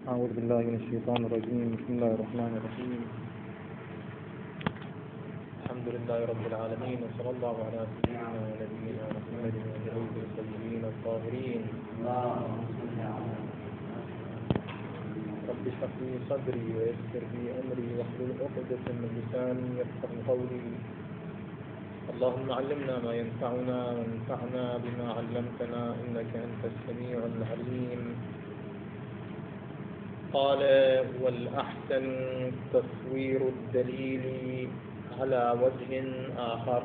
أعوذ بالله من الشيطان الرجيم. بسم الله الرحمن الرحيم. الحمد لله رب العالمين، وصلى الله على سيدنا ونبينا محمد وآله الطيبين الطاهرين. رب اشرح لي صدري ويسر لي أمري واحلل عقدة من لساني يفقهوا قولي. اللهم علمنا ما ينفعنا وانفعنا بما علمتنا إنك أنت السميع العليم. قال: والأحسن تصوير الدليل على وجه آخر.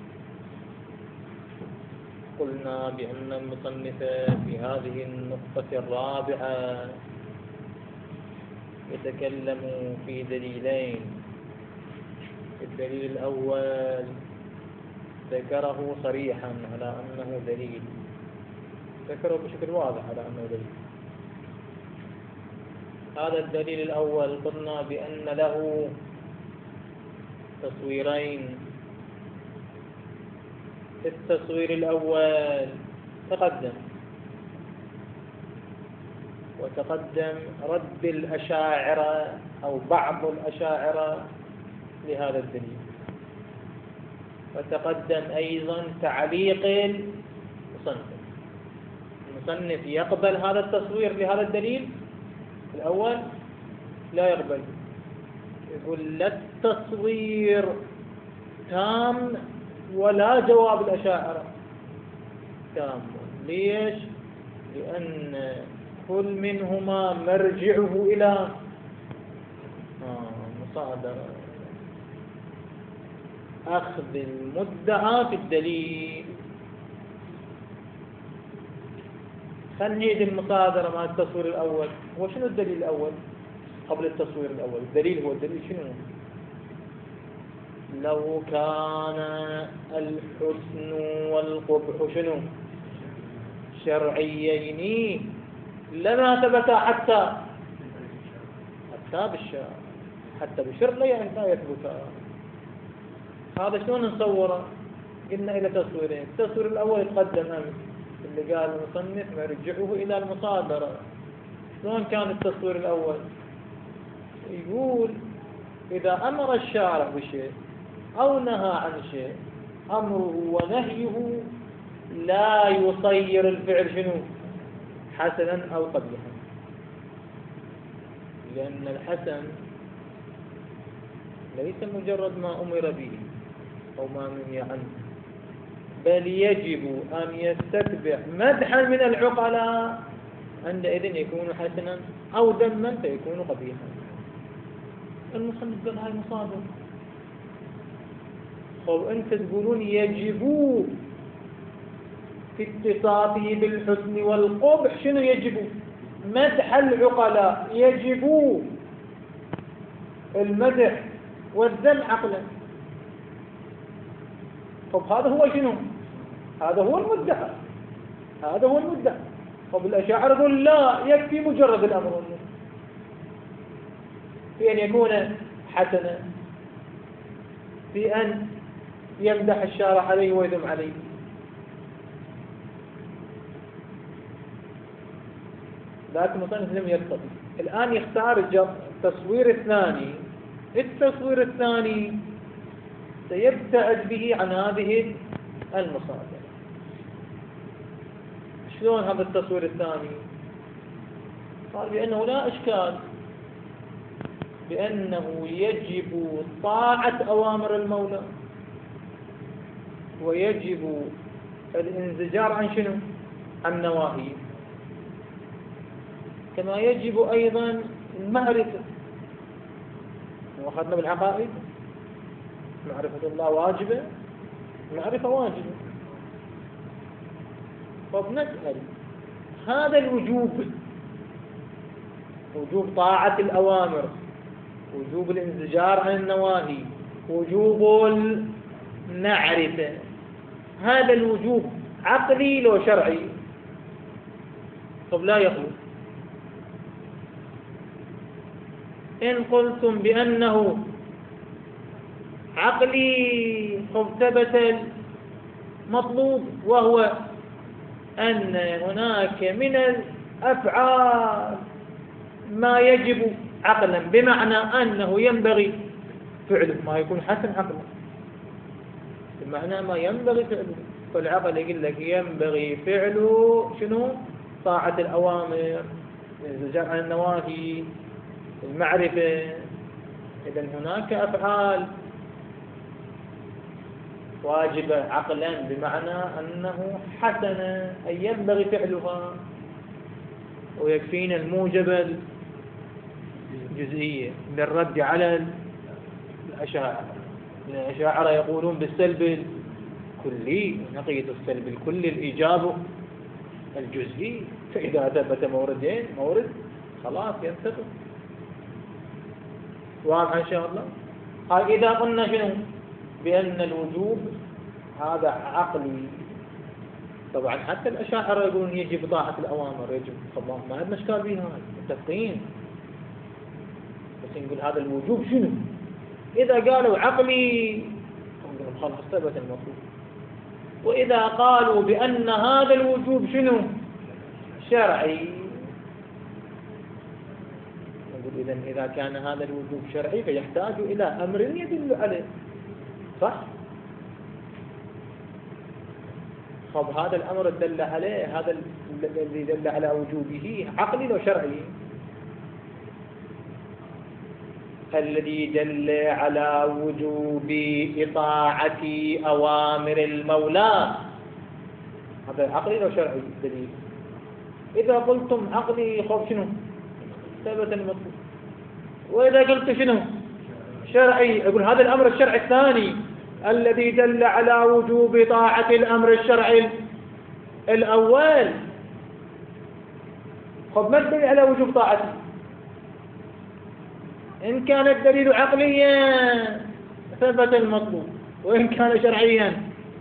قلنا بأن المصنف في هذه النقطة الرابعة يتكلم في دليلين. الدليل الأول ذكره صريحا على أنه دليل، ذكره بشكل واضح على أنه دليل. هذا الدليل الأول قلنا بأن له تصويرين. التصوير الأول وتقدم رد الأشاعرة أو بعض الأشاعرة لهذا الدليل، وتقدم أيضا تعليق المصنف يقبل هذا التصوير لهذا الدليل الأول؟ لا يقبل، يقول لا التصوير تام ولا جواب الأشاعرة تام. ليش؟ لأن كل منهما مرجعه إلى مصادرة أخذ المدعى في الدليل. خلينا المصادرة مع التصوير الأول. هو شنو الدليل الأول قبل التصوير الأول؟ الدليل هو الدليل شنو؟ لو كان الحسن والقبح شنو؟ شرعيين لما ثبتا حتى بالشرع، حتى بالشرع لا يثبتا. هذا شلون نصوره؟ قلنا إلى تصويرين. التصوير الأول يتقدم أمس اللي قال المصنف مرجعه إلى المصادرة. شلون كان التصوير الأول؟ يقول إذا أمر الشارع بشيء أو نهى عن شيء أمره ونهيه لا يصير الفعل شنو؟ حسنا أو قبيحا، لأن الحسن ليس مجرد ما أمر به أو ما منهي عنه، بل يجب أن يستتبع مدحا من العقلاء، عندئذ يكون حسنا، أو ذما فيكون قبيحا. المصنف قال هاي مصادر. أنت تقولون يجب في اتصافه بالحسن والقبح. شنو يجب؟ مدح العقلاء، يجب المدح والذم عقلا. هذا هو شنو؟ هذا هو المدعى، هذا هو المدعى. الأشاعرة يقول لا، يكفي مجرد الأمر والنهي في أن يكون حسنا، في أن يمدح الشارع عليه ويذم عليه. لكن المصنف لم يقتضي. الآن يختار التصوير الثاني. التصوير الثاني سيبتعد به عن هذه المصادر. شلون هذا التصوير الثاني؟ قال بأنه لا إشكال، بأنه يجب طاعة أوامر المولى، ويجب الانزجار عن شنو؟ عن نواهيه، كما يجب أيضا المعرفة. وأخذنا بالعقائد معرفة الله واجبة، المعرفة واجبة. فبنسأل هذا الوجوب، وجوب طاعة الأوامر، وجوب الانزجار عن النواهي، وجوب المعرفة، هذا الوجوب عقلي لو شرعي؟ لا يخلو. إن قلتم بأنه عقلي ثبت المطلوب، وهو أن هناك من الأفعال ما يجب عقلا، بمعنى أنه ينبغي فعله، ما يكون حسن عقلا بمعنى ما ينبغي فعله. فالعقل يقول لك ينبغي فعله شنو؟ طاعة الأوامر، الزجاج عن النواهي، المعرفة. إذا هناك أفعال واجبة عقلا بمعنى أنه حسن أي ينبغي فعلها، ويكفينا الموجبة الجزئية للرد على الأشاعرة. الأشاعرة يقولون بالسلب الكلي، نقيض السلب الكلي الإيجاب الجزئي، فإذا ثبت موردين مورد خلاص ينتقل. واضح إن شاء الله. هاي إذا قلنا شنو؟ بأن الوجوب هذا عقلي. طبعا حتى الأشاعرة يقولون يجب طاعة الأوامر، يجب الله، ما عندنا إشكال بها، متفقين. بس نقول هذا الوجوب شنو؟ إذا قالوا عقلي خلاص ثبت المطلوب. وإذا قالوا بأن هذا الوجوب شنو؟ شرعي، نقول إذا كان هذا الوجوب شرعي فيحتاج إلى أمر يدل عليه، صح؟ طب هذا الأمر دل عليه، هذا الذي دل على وجوبه عقلي لو شرعي؟ الذي دل على وجوب إطاعة أوامر المولى هذا عقلي لو شرعي دليل. إذا قلتم عقلي خوف شنو؟ ثبت المطلوب. وإذا قلت شنو؟ شرعي، أقول هذا الأمر الشرعي الثاني الذي دل على وجوب طاعة الأمر الشرعي الأول، خب ما الدليل على وجوب طاعته؟ إن كان الدليل عقليا ثبت المطلوب، وإن كان شرعيا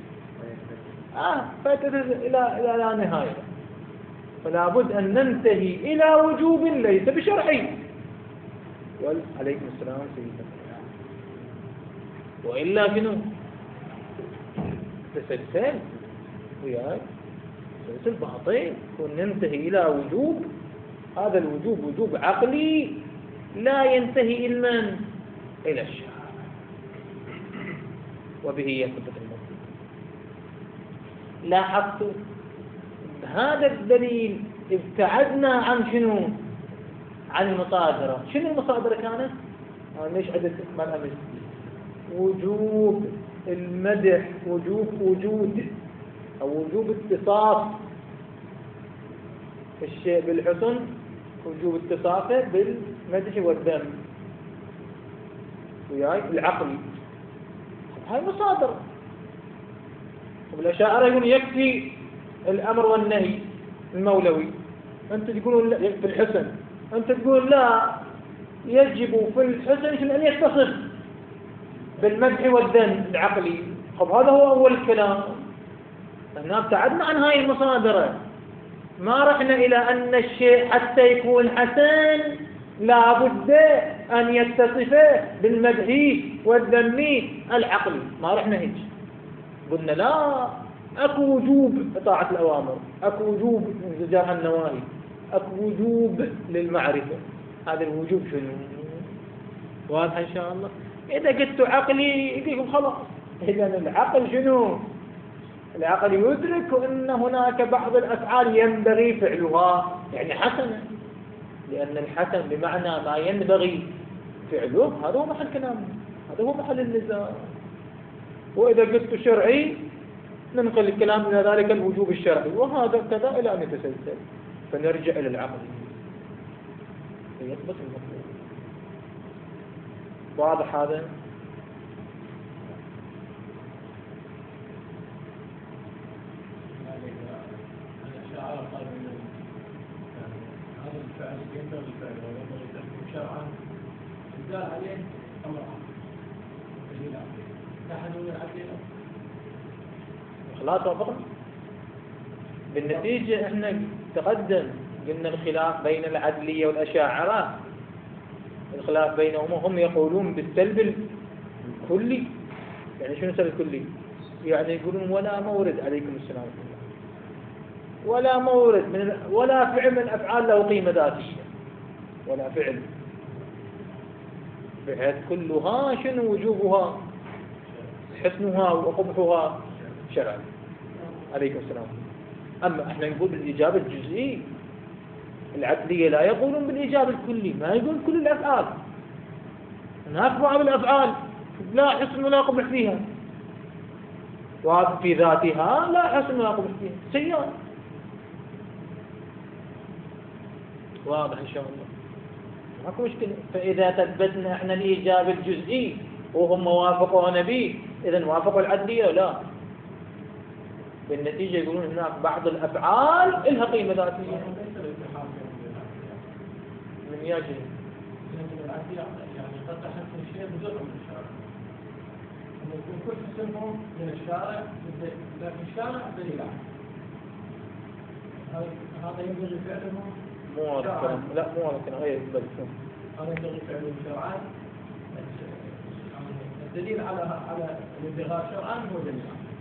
فاتت إلى لا نهاية. فلا بد أن ننتهي إلى وجوب ليس بشرعي. عليكم السلام سيدنا. وإلا شنو؟ تسلسل وياي تسلسل باطل، وننتهي إلى وجوب. هذا الوجوب وجوب عقلي لا ينتهي إلى الشرع، وبه يثبت المطلوب. لاحظت هذا الدليل ابتعدنا عن شنو؟ عن المصادرة. شنو المصادرة كانت؟ ليش عدت ما وجوب المدح، وجوب وجود أو وجوب اتصاف الشيء بالحسن، وجوب اتصافه بالمدح والذم وياي العقل. هاي مصادرة. والأشاعرة يقولون يكفي الأمر والنهي المولوي، أنت تقولون في الحسن، أنت تقول لا، يجب في الحسن أن يتصف بالمدح والذم العقلي. طب هذا هو أول الكلام. هنا ابتعدنا عن هاي المصادرة، ما رحنا إلى أن الشيء حتى يكون حسن لا بد أن يتصف بالمدح والذم العقلي، ما رحنا هيك. قلنا لا، أكو وجوب إطاعة الأوامر، أكو وجوب انزجار عن النواهي، أكو وجوب للمعرفة. هذا الوجوب شنو؟ واضح إن شاء الله. إذا قلت عقلي يقولكم خلاص، إذن العقل شنو؟ العقل يدرك أن هناك بعض الأفعال ينبغي فعلها، يعني حسنة، لأن الحسن بمعنى ما ينبغي فعله. هذا هو محل كلامه، هذا هو محل النزاع. وإذا قلت شرعي ننقل الكلام إلى ذلك الوجوب الشرعي، وهذا كذا إلى أن يتسلسل، فنرجع إلى العقل فيثبت المطلوب. واضح هذا؟ هذا الفعل ينبغي الفعل وينبغي تركه شرعا، يدل عليه أمر خلاص وافقنا. بالنتيجة احنا تقدم قلنا الخلاف بين العدلية والأشاعرة، الخلاف بينهم، هم يقولون بالسلب الكلي. يعني شنو السلب الكلي؟ يعني يقولون ولا مورد، عليكم السلام، ولا مورد ولا فعل من الأفعال له قيمة ذاتية. ولا فعل، بحيث كلها شنو وجوبها؟ حسنها وقبحها شرعا. عليكم السلام. أما احنا نقول بالإجابة الجزئي، العدلية لا يقولون بالإجابة الكلي، ما يقول كل الأفعال. هناك بعض الأفعال لا حسن ولا قبح فيها، وفي ذاتها لا حسن ولا قبح فيها، سيئة. واضح إن شاء الله، ماكو مشكلة. فإذا ثبتنا احنا الإيجاب الجزئي وهم وافقونا به، إذا وافقوا العدلية لا. بالنتيجة يقولون هناك بعض الأفعال لها قيمة ذاتية. من يجي يعني قد تحسن الشيء بجزء من الشارع، أن يكون كل حسنهم من الشارع، لكن الشارع دليل هذا ينبغي فعله. مو هذا لا، مو هذا الكلام، غير بالكم. هذا ينبغي فعله شرعا. الدليل على الانبغاء شرعا هو دليل.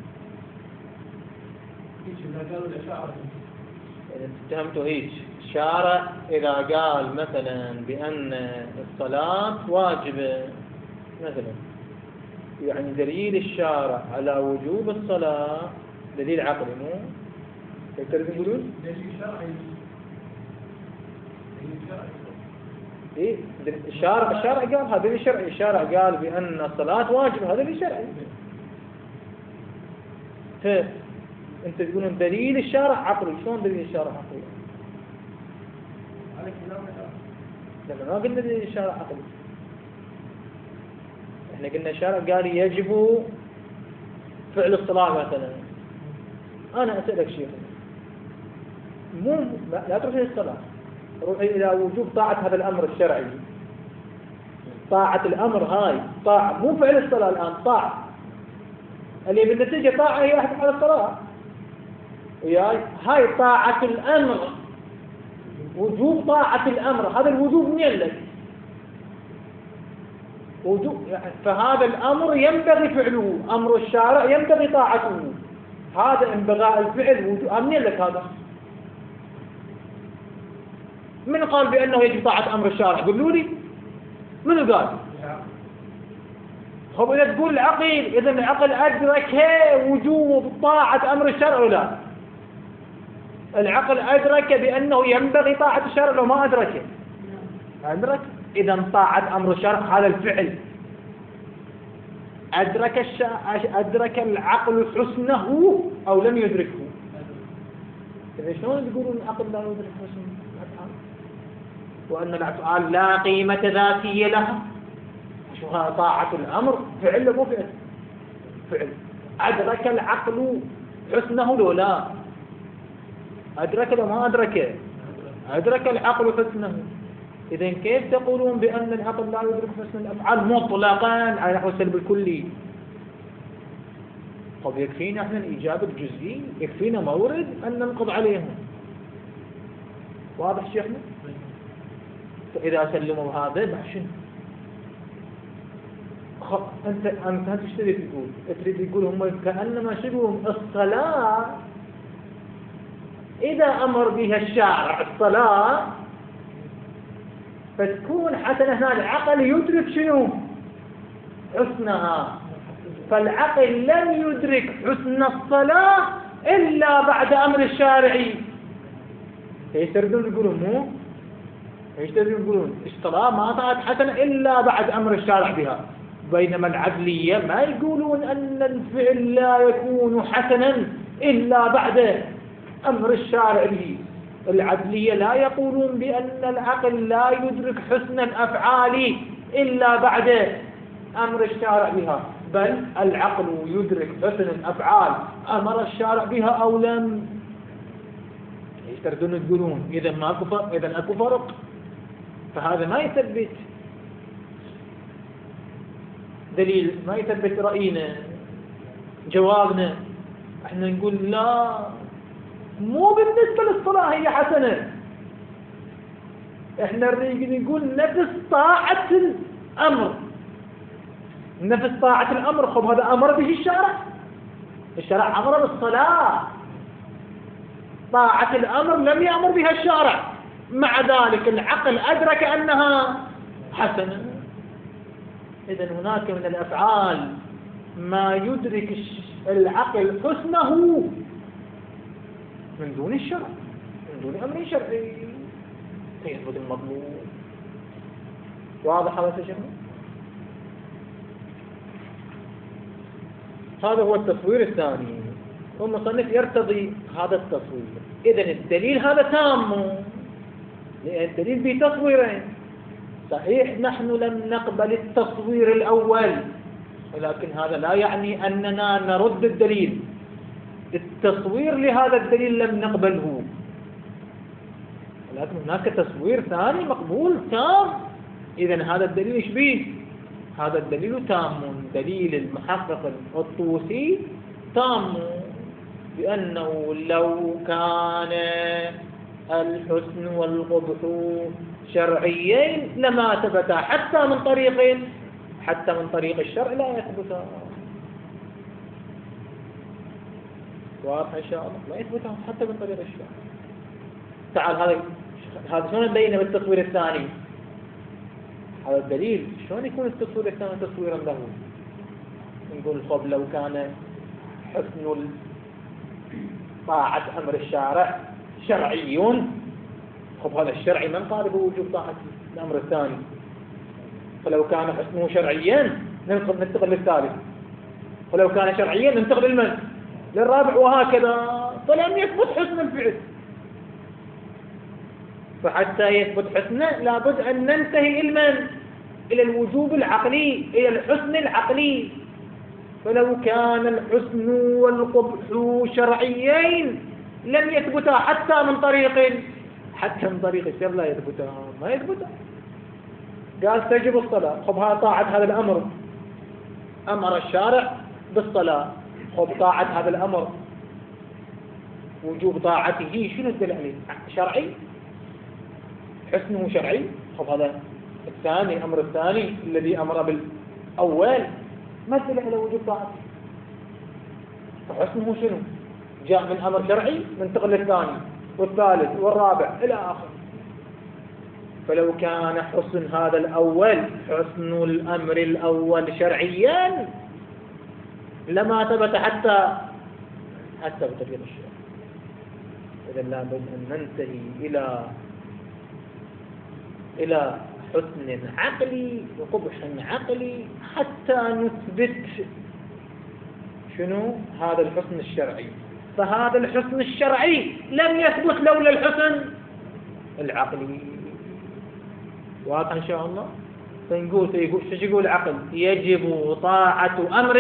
إذا قالوا الأشاعرة إذا اتهمتوا هيك الشارع إذا قال مثلا بأن الصلاة واجبة مثلا، يعني دليل الشارع على وجوب الصلاة دليل عقلي، مو هيك تقولون؟ دليل شرعي. إيه الشارع قال هذا دليل شرعي. الشارع قال بأن الصلاة واجبة، هذا دليل شرعي. أنت تقولون دليل الشارع عقلي، شلون دليل الشارع عقلي؟ لما ما قلنا دليل الشارع عقلي، احنا قلنا الشارع قال يجب فعل الصلاة مثلا. أنا أسألك شيخ، لا تروح للصلاة، روحي إلى وجوب طاعة هذا الأمر الشرعي. طاعة الأمر هاي طاعة، مو فعل الصلاة الآن، طاعة اللي بالنتيجة طاعة هي أحد على الصلاة. وياي هاي طاعة الأمر، وجوب طاعة الأمر، هذا الوجوب منين لك؟ وجوب يعني، فهذا الأمر ينبغي فعله، أمر الشارع ينبغي طاعته. هذا انبغاء الفعل وجوب، منين لك هذا؟ من قال بأنه يجب طاعة أمر الشارع؟ قولوا لي منو قال؟ خب إذا تقول العقل، إذا العقل أدرك وجوب طاعة أمر الشرع ولا؟ العقل أدرك بأنه ينبغي طاعة الشرع لو ما أدركه؟ أدرك. إذا طاعة أمر الشرع هذا الفعل. أدرك العقل حسنه أو لم يدركه؟ إذا شلون تقولون العقل لا يدرك حسنه وأن الأفعال لا قيمة ذاتية لها؟ شو هذا؟ طاعة الأمر فعل مو فعل؟ فعل. أدرك العقل حسنه لو لا؟ أدرك لو ما أدركه؟ أدرك العقل حسنه. إذن كيف تقولون بأن العقل لا يدرك حسن الأفعال مطلقا على نحو السلب الكلي؟ طب يكفينا احنا الإجابة الجزئية، يكفينا مورد أن ننقض عليهم. واضح شيخنا؟ فإذا سلموا هذا بعشن أنت ايش تريد تقول؟ تريد تقول هم كأنما شبههم الصلاة إذا أمر بها الشارع الصلاة فتكون حسنة. هنا العقل يدرك شنو؟ حسنها. فالعقل لم يدرك حسن الصلاة إلا بعد أمر الشارعي. ايش تردون تقولون؟ مو ايش تردون تقولون؟ الصلاة ما طلعت حسنة إلا بعد أمر الشارع بها. بينما العدلية ما يقولون أن الفعل لا يكون حسنا إلا بعد أمر الشارع به. العدلية لا يقولون بأن العقل لا يدرك حسن الأفعال إلا بعد أمر الشارع بها، بل العقل يدرك حسن الأفعال أمر الشارع بها أو لم. ايش تردون تقولون؟ إذا أكو فرق. فهذا ما يثبت دليل، ما يثبت رأينا جوابنا. احنا نقول لا، مو بالنسبة للصلاة هي حسنة، احنا نقول نفس طاعة الأمر، نفس طاعة الأمر. خب هذا أمر به الشارع أمر بالصلاة. طاعة الأمر لم يأمر بها الشارع، مع ذلك العقل أدرك أنها حسنة. إذن هناك من الأفعال ما يدرك العقل حسنه من دون الشرع، من دون أمر شرعي فيثبت المطلوب. واضح هذا الشيء؟ هذا هو التصوير الثاني، والمصنف يرتضي هذا التصوير. إذن الدليل هذا تام، لأن الدليل بتصويرين. صحيح نحن لم نقبل التصوير الأول، ولكن هذا لا يعني أننا نرد الدليل. التصوير لهذا الدليل لم نقبله، ولكن هناك تصوير ثاني مقبول تام. إذن هذا الدليل إيش به؟ هذا الدليل تام، دليل المحقق الطوسي تام، بأنه لو كان الحسن والقبح شرعيين لما ثبتا حتى من طريق الشرع لا يثبتا. واضح إن شاء الله؟ لا يثبتا حتى من طريق الشرع. تعال هذا شلون نبين بالتصوير الثاني؟ هذا الدليل شلون يكون التصوير الثاني تصويرا له؟ نقول خب لو كان حسن طاعة أمر الشارع شرعي، خب هذا الشرعي من قال بوجوب طاعة الأمر الثاني؟ فلو كان حسنه شرعيا ننتقل للثالث، ولو كان شرعيا ننتقل للرابع، وهكذا. فلم يثبت حسن الفعل، فحتى يثبت حسنه لابد أن ننتهي إلى الوجوب العقلي، إلى الحسن العقلي. فلو كان الحسن والقبح شرعيين لم يثبتا حتى من طريق الشر لا يثبتا، ما يثبتا. قال تجب الصلاة، خب هذا طاعة هذا الأمر، أمر الشارع بالصلاة، خب طاعة هذا الأمر وجوب طاعته شنو الدليل؟ شرعي، حسنه شرعي. خب هذا الثاني، الأمر الثاني الذي أمر بالأول ما الدليل على وجوب طاعته؟ فحسنه شنو؟ جاء من أمر شرعي ننتقل للثاني والثالث والرابع إلى آخر. فلو كان حسن هذا الأول، حسن الأمر الأول شرعيا لما ثبت حتى بطريق الشرع. إذن لابد أن ننتهي إلى حسن عقلي وقبح عقلي حتى نثبت شنو هذا الحسن الشرعي. فهذا الحسن الشرعي لم يثبت لولا الحسن العقلي. واضح إن شاء الله؟ فنقول شو يقول العقل؟ يجب طاعة أمر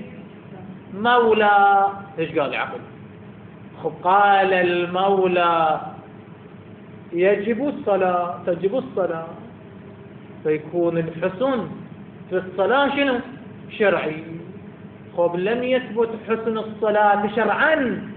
المولى. ايش قال العقل؟ قال المولى تجب الصلاة، فيكون الحسن في الصلاة شنو؟ شرعي. خب لم يثبت حسن الصلاة شرعا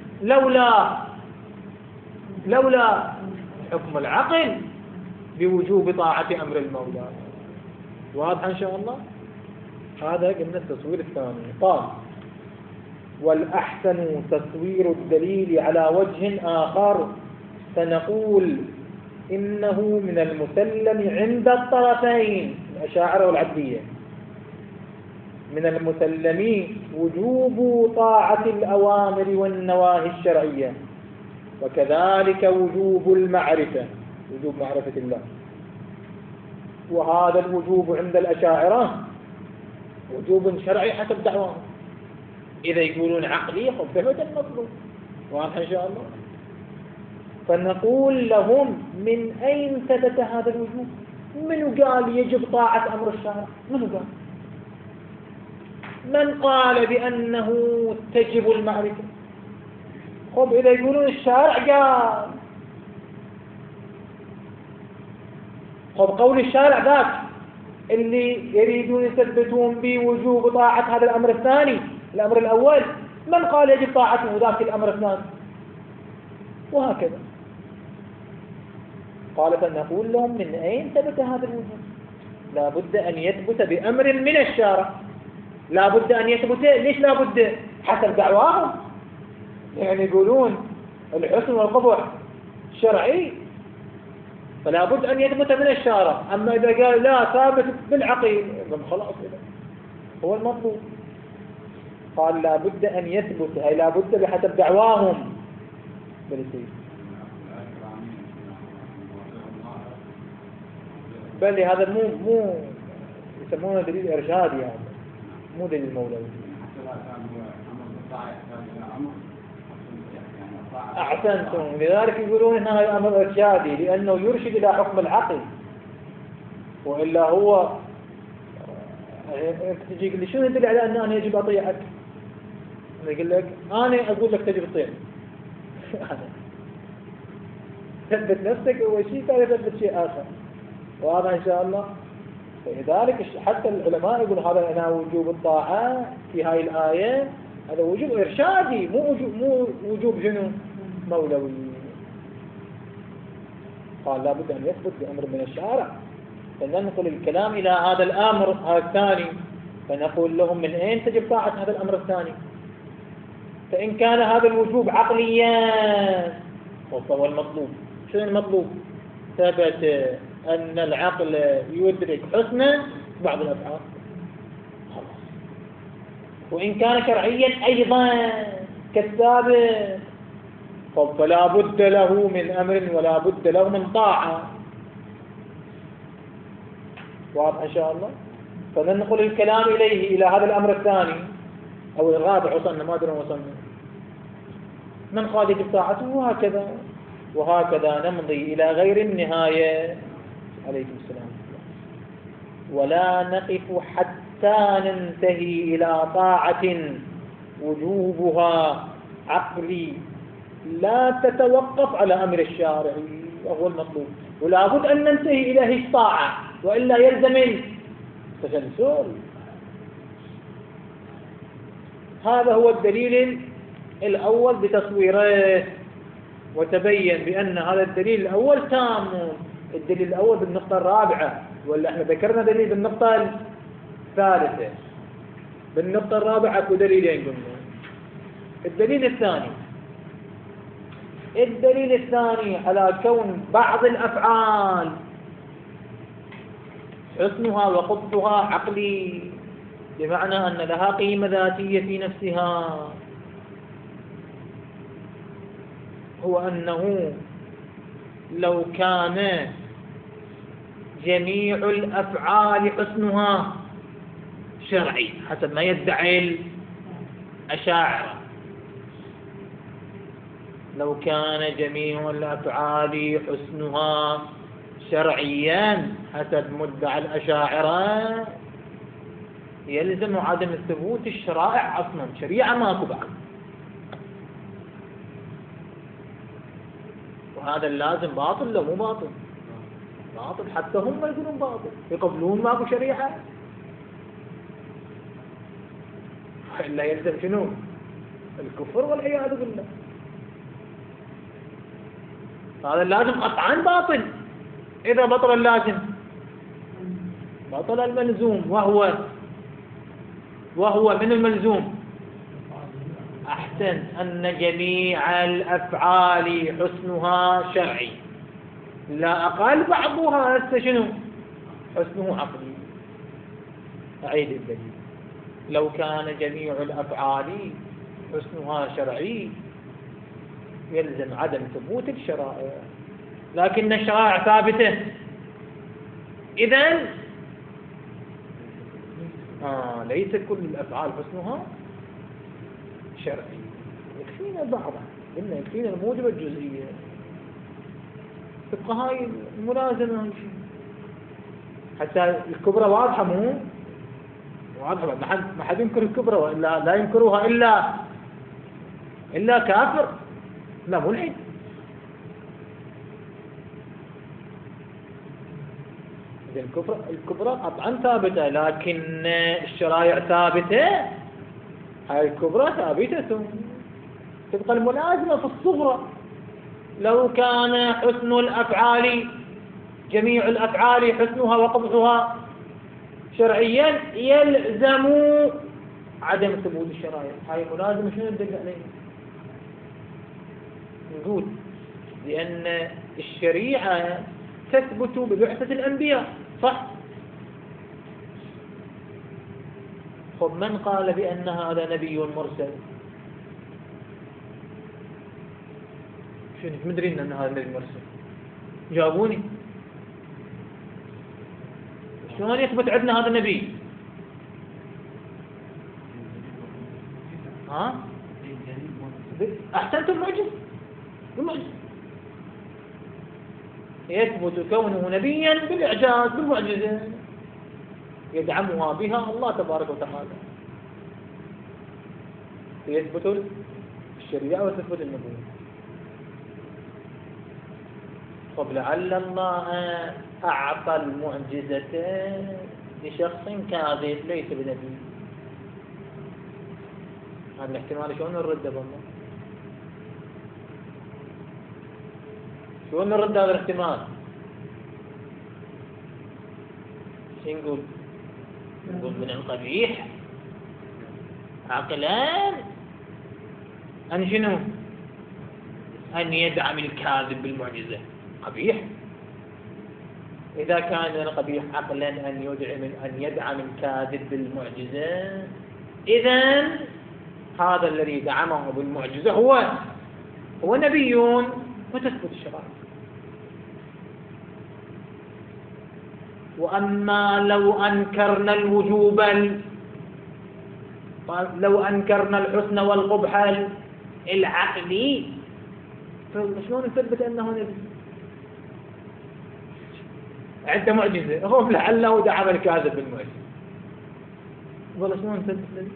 لولا حكم العقل بوجوب طاعة أمر المولى. واضح إن شاء الله؟ هذا قلنا التصوير الثاني. قال والأحسن تصوير الدليل على وجه آخر، فنقول إنه من المسلم عند الطرفين الأشاعرة والعبدية، من المسلم وجوب طاعة الأوامر والنواهي الشرعية، وكذلك وجوب المعرفة، وجوب معرفة الله. وهذا الوجوب عند الأشاعرة وجوب شرعي حسب دعواهم. إذا يقولون عقلي فهذا المطلوب. واضح إن شاء الله؟ فنقول لهم من أين ثبت هذا الوجوب؟ من قال يجب طاعة أمر الشارع؟ من قال بأنه تجب المعرفة؟ خب إذا يقولون الشارع قال، خب قول الشارع ذاك اللي يريدون يثبتون بوجوب طاعة هذا الأمر الثاني، الأمر الأول، من قال يجب طاعته ذاك الأمر الثاني؟ وهكذا. قال فنقول لهم من أين ثبت هذا الوجوب؟ لا بد أن يثبت بأمر من الشارع، لا بد أن يثبت. ليش لا بد؟ حسب دعواهم، يعني يقولون الحسن والقبح شرعي، فلا بد أن يثبت من الشارع. أما إذا قال لا ثابت بالعقل خلاص هو المطلوب. قال لا بد أن يثبت، أي لا بد بحسب دعواهم بل هذا مو يسمونه دليل إرشادي، يعني مو دليل مولوي. أحسنتم. لذلك يقولون إن هذا أمر إرشادي لأنه يرشد إلى حكم العقل، وإلا هو تجي يقول لي شنو يدل على أن أنا يجب أطيعك؟ يقول لك أنا أقول لك تجب تطيع. ثبت نفسك أول شيء، ثاني ثبت شيء آخر، وهذا إن شاء الله. فلذلك حتى العلماء يقول هذا أنا وجوب الطاعة في هاي الآية هذا وجوب إرشادي، مو وجوب جنون مولوي. قال لابد أن يثبت بأمر من الشارع. فننقل الكلام إلى هذا الأمر الثاني، فنقول لهم من أين تجب طاعة هذا الأمر الثاني؟ فإن كان هذا الوجوب عقليا فهو المطلوب. شنو المطلوب؟ ثبت أن العقل يدرك حسنا بعض الأفعال، خلاص. وإن كان شرعيا أيضا كالسابق فلا بد له من أمر ولا بد له من طاعة. واضح إن شاء الله. فننقل الكلام إليه إلى هذا الأمر الثاني أو الرابع، وصلنا ما أدري وصلنا من قال يجب طاعته، وهكذا نمضي إلى غير النهاية. عليكم السلام. ولا نقف حتى ننتهي إلى طاعة وجوبها عقلي لا تتوقف على أمر الشارع، وهو المطلوب. ولا بد أن ننتهي إلى هيك طاعة، وإلا يلزم التسلسل. هذا هو الدليل الأول بتصويره، وتبين بأن هذا الدليل الأول تام. الدليل الأول بالنقطة الرابعة، ولا احنا ذكرنا دليل بالنقطة الثالثة. بالنقطة الرابعة اكو دليلين قلنا. الدليل الثاني على كون بعض الأفعال حسنها وقبحها عقلي، بمعنى أن لها قيمة ذاتية في نفسها، هو أنه لو كان جميع الأفعال حسنها شرعي حسب ما يدعي الأشاعرة، لو كان جميع الأفعال حسنها شرعيا حسب مدعي الأشاعرة يلزم عدم ثبوت الشرائع أصلا. شريعة ماكو بعد، وهذا اللازم باطل لو مو باطل؟ باطل. حتى هم يقولون باطل، يقبلون ماكو شريعة، إلا يلزم شنو؟ الكفر والعياذ بالله. هذا اللازم قطعا باطل. إذا بطل اللازم بطل الملزوم، وهو من الملزوم أحسن أن جميع الأفعال حسنها شرعي، لا أقل بعضها هسه شنو؟ حسنه عقلي. أعيد الدليل. لو كان جميع الأفعال حسنها شرعي يلزم عدم ثبوت الشرائع، لكن الشرائع ثابتة. إذن ليس كل الأفعال حسنها شرعي، يكفينا بعضها، قلنا يكفينا الموجبة الجزئية، تبقى هاي الملازمة هاي شيء. حتى الكبرى واضحة، مو واضحة، ما حد ينكر الكبرى، وإلا لا ينكرها إلا كافر، لا ملحد. الكبرى قطعا ثابتة، لكن الشرائع ثابتة، هاي الكبرى ثابتة، تبقى الملازمة في الصغرى. لو كان حسن الأفعال جميع الأفعال حسنها وقبحها شرعيا يلزم عدم ثبوت الشرائع. هاي ملازمة شنو ندق عليها؟ نقول لأن الشريعة تثبت ببعثة الأنبياء، صح؟ خب من قال بأن هذا نبي مرسل؟ شنو مدرين أن هذا نبي مرسل؟ جاوبوني. شلون يثبت عندنا هذا النبي؟ ها؟ أحسنتم، المعجز يثبت كونه نبيا بالإعجاز، بالمعجزة يدعمها بها الله تبارك وتعالى، يثبت الشريعة وتثبت النبوة. طب لعل الله أعطى المعجزة لشخص كاذب ليس بنبي، هذا الاحتمال شلون نرد بالله؟ شلون نرد هذا الاحتمال؟ شو نقول؟ نقول من القبيح عقلا أن شنو؟ أن يدعم الكاذب بالمعجزة، قبيح. إذا كان من القبيح عقلا أن يدعم الكاذب بالمعجزة، إذن هذا الذي دعمه بالمعجزة هو نبي وتثبت الشرائع. وأما لو أنكرنا الوجوب، لو أنكرنا الحسن والقبح العقلي، فشلون نثبت أنه نبي؟ عنده معجزة، هو لعله دعم الكاذب بالمعجزة، والله شلون نثبت نبي؟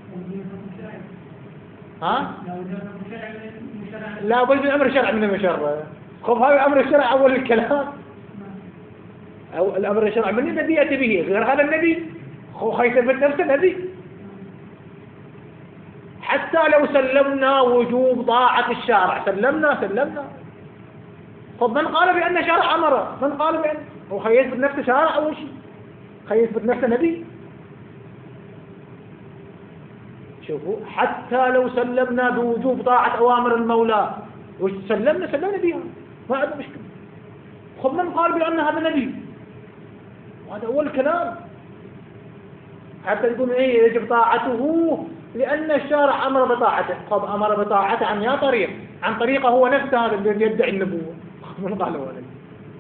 ها؟ لا بد من أمر شرع من المشرع. خب هذا أمر الشرع أول الكلام، أو الأمر الشرع من النبي يأتي به، غير هذا النبي يثبت نفسه نبي. حتى لو سلمنا وجوب طاعة الشارع، سلمنا. طب من قال بأن الشارع أمره؟ من قال بأن هو يثبت نفسه شارع أول شيء، يثبت نفسه نبي؟ شوفوا، حتى لو سلمنا بوجوب طاعة أوامر المولى، سلمنا بها، ما عندنا مشكلة. خب من قال بأن هذا نبي؟ هذا أول كلام. حتى يقول إيه يجب طاعته لأن الشارع أمر بطاعته. خب أمر بطاعته عن يا طريق، عن طريقه هو نفسه هذا الذي يدعي النبوة. من قال هو نبي؟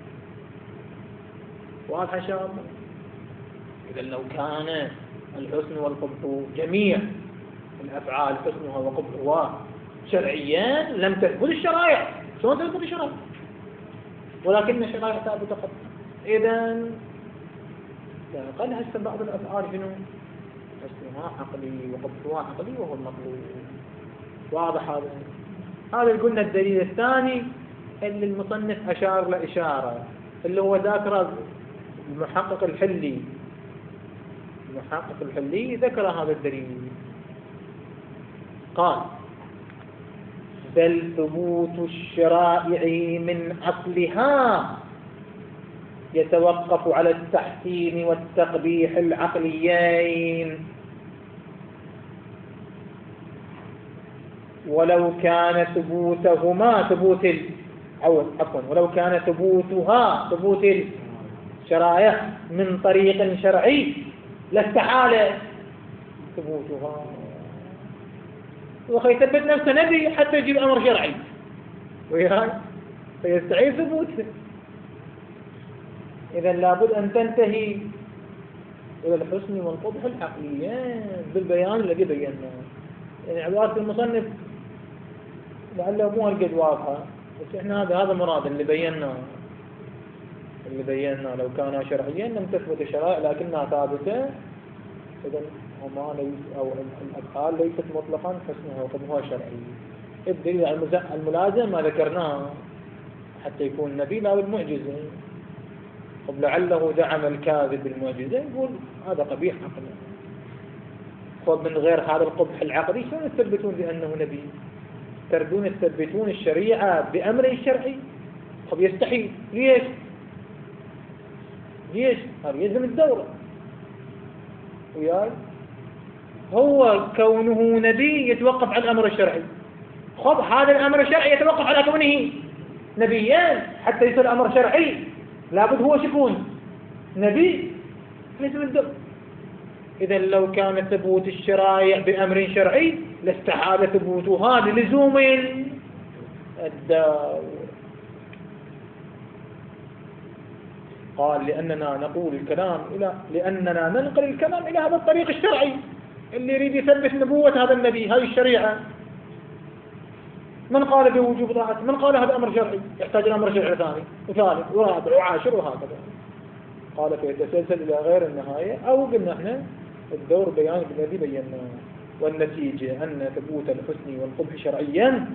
واضح إن شاء الله. إذا لو كان الحسن والقبح جميع الأفعال حسنها وقبحها شرعيا لم تثبت الشرائع. شلون تثبت الشرائع؟ ولكن الشرائع ثابتة قط. إذا قال هسه بعض الأفعال شنو؟ حسنها عقلي وقبحها عقلي وهو المطلوب. واضح هذا؟ هذا قلنا الدليل الثاني اللي المصنف أشار له إشارة، اللي هو ذاكر المحقق الحلي. المحقق الحلي ذكر هذا الدليل، قال: بل ثبوت الشرائع من أصلها يتوقف على التحسين والتقبيح العقليين، ولو كان ثبوتهما ولو كان ثبوت الشرائع من طريق شرعي لاستحال ثبوتها، ويثبت نفسه نبي حتى يجيب أمر شرعي فيستحيل ثبوته. إذا لابد أن تنتهي إلى الحسن والقبح العقليان بالبيان الذي بيناه. يعني عبارة المصنف لعله مو هالقد واضحة، بس إحنا هذا مراد اللي بيناه. لو كان شرعيا لم تثبت الشرائع لكنها ثابتة، إذا أو الأفعال ليست مطلقا حسنها وقبحها شرعي. الدليل الملازم ما ذكرناه حتى يكون نبي لا بالمعجزة. طب لعله دعم الكاذب بالمعجزة، يقول هذا قبيح عقلا. طب من غير هذا القبح العقلي شلون تثبتون بأنه نبي؟ تردون تثبتون الشريعة بأمر شرعي؟ طب يستحيل. ليش؟ هذا يلزم الدورة. وياي هو كونه نبي يتوقف على الأمر الشرعي. خب هذا الأمر الشرعي يتوقف على كونه نبيا حتى يصير أمر شرعي. لابد هو شكون نبي ليس من الدب. إذا لو كان ثبوت الشرائع بأمر شرعي لاستحال ثبوتها للزوم الدور. قال لأننا ننقل الكلام إلى هذا الطريق الشرعي اللي يريد يثبت نبوة هذا النبي، هذه الشريعة. من قال بوجوب طاعته؟ من قال هذا أمر شرعي يحتاج إلى أمر شرعي ثاني وثالث ورابع وعاشر وهكذا. قال فيتسلسل إلى غير النهاية. أو قلنا احنا الدور بيان الذي بيناه، والنتيجة أن ثبوت الحسن والقبح شرعيا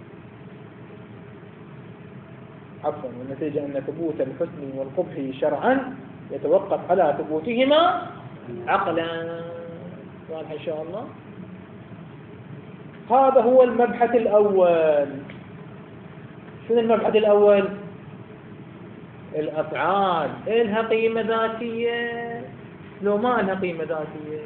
والنتيجة أن ثبوت الحسن والقبح شرعا يتوقف على ثبوتهما عقلا. واضح إن شاء الله. هذا هو المبحث الأول. شنو المبحث الأول؟ الأفعال إلها قيمة ذاتية لو ما لها قيمة ذاتية.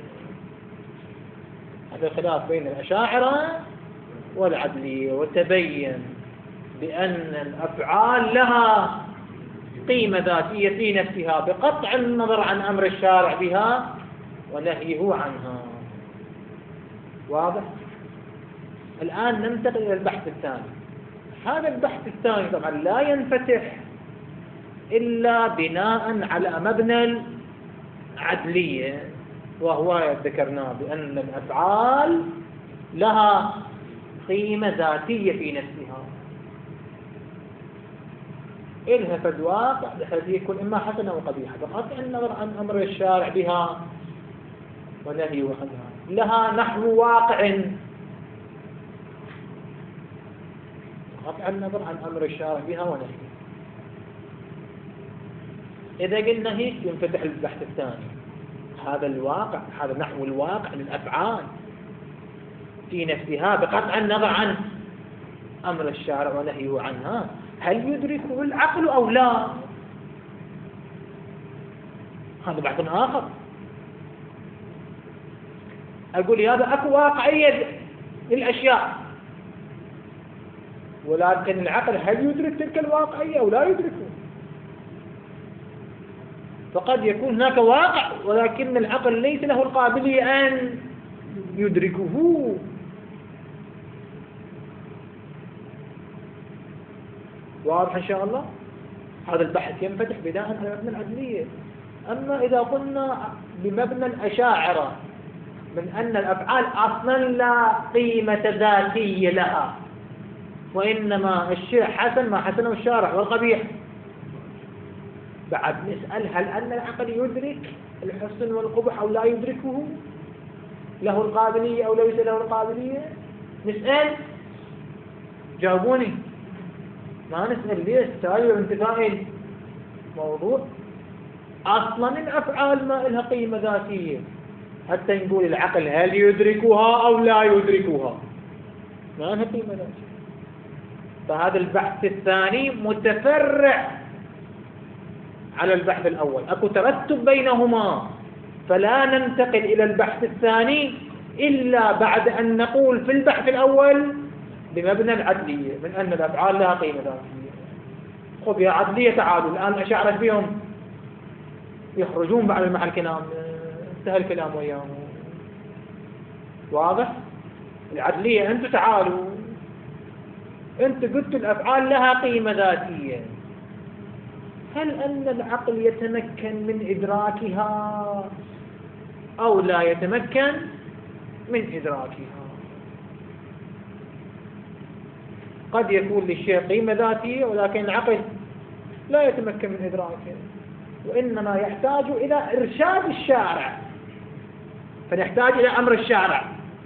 هذا الخلاف بين الأشاعرة والعدلية، وتبين بأن الأفعال لها قيمة ذاتية في نفسها بقطع النظر عن أمر الشارع بها ونهيه عنها. واضح؟ الآن ننتقل إلى البحث الثاني. هذا البحث الثاني طبعا لا ينفتح إلا بناء على مبنى العدلية، وهو ذكرناه بأن الأفعال لها قيمة ذاتية في نفسها، إلها فد واقع بحيث يكون إما حسنة وقبيحة بقطع النظر عن أمر الشارع بها ونهيه عنها. لها نحو واقع قطع النظر عن أمر الشارع بها ونهيه. إذا قلنا هيك ينفتح البحث الثاني. هذا الواقع، هذا نحو الواقع للأفعال في نفسها بقطع النظر عن أمر الشارع ونهيه عنها، هل يدركه العقل أو لا؟ هذا بحث آخر. أقول هذا أكو واقعية للأشياء، ولكن العقل هل يدرك تلك الواقعية أو لا يدركه؟ فقد يكون هناك واقع ولكن العقل ليس له القابلية أن يدركه. واضح إن شاء الله؟ هذا البحث ينفتح بناء على مبنى العدلية. أما إذا قلنا بمبنى الأشاعرة من أن الأفعال أصلا لا قيمة ذاتية لها، وإنما الشيء حسن ما حسنه الشارع والقبيح، بعد نسأل هل أن العقل يدرك الحسن والقبح أو لا يدركه؟ له القابلية أو ليس له القابلية؟ نسأل، جاوبوني. ما نسأل ليش تالي وانتفاء الموضوع. أصلا الأفعال ما لها قيمة ذاتية حتى نقول العقل هل يدركها أو لا يدركها، ما لها قيمة ذاتية. فهذا البحث الثاني متفرع على البحث الأول، أكو ترتب بينهما، فلا ننتقل إلى البحث الثاني إلا بعد أن نقول في البحث الأول بمبنى العدلية من أن الأفعال لها قيمة ذاتية. خذ يا عدلية تعالوا الآن أشعرت بهم يخرجون بعد مع الكلام، انتهى الكلام وياهم. واضح؟ العدلية أنتوا تعالوا، أنت قلت الأفعال لها قيمة ذاتية، هل أن العقل يتمكن من إدراكها أو لا يتمكن من إدراكها؟ قد يكون للشيء قيمة ذاتية ولكن العقل لا يتمكن من إدراكه، وإنما يحتاج إلى إرشاد الشارع، فنحتاج إلى أمر الشارع.